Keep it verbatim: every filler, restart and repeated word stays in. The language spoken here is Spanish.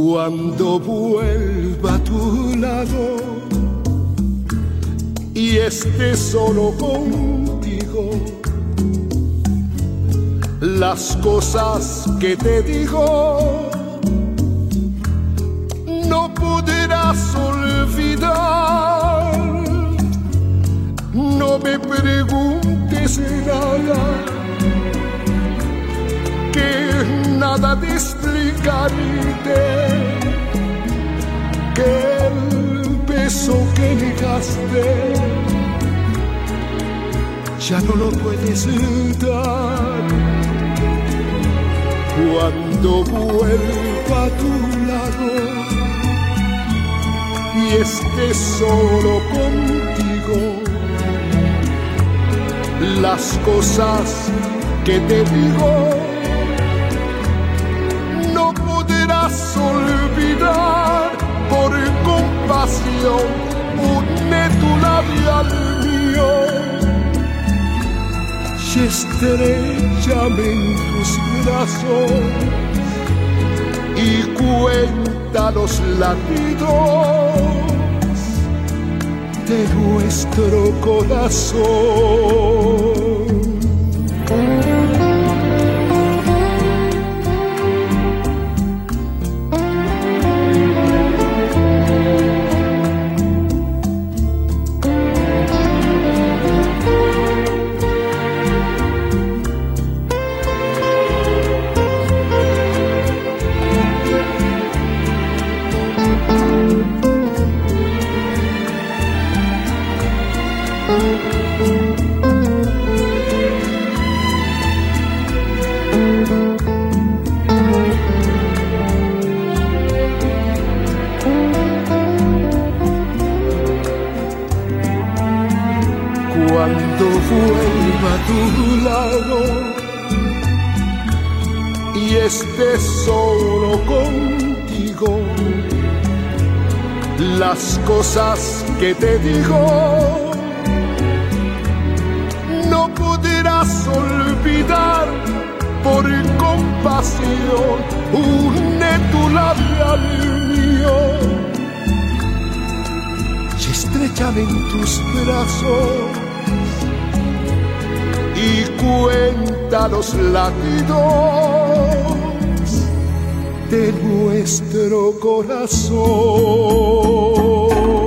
Cuando vuelva a tu lado y esté solo contigo, las cosas que te digo no podrás olvidar. No me preguntes nada, que nada de explicarte, que el beso que negaste ya no lo puedes dar. Cuando vuelva a tu lado y esté solo contigo, las cosas que te digo no podrás olvidar. Por compasión une tu labio al mío y estrechame en tus brazos y cuenta los latidos de nuestro corazón. Cuando vuelva a tu lado y esté solo contigo, las cosas que te digo no podrás olvidar. Por compasión une tu labio al mío y estrechame en tus brazos y cuenta los latidos de nuestro corazón.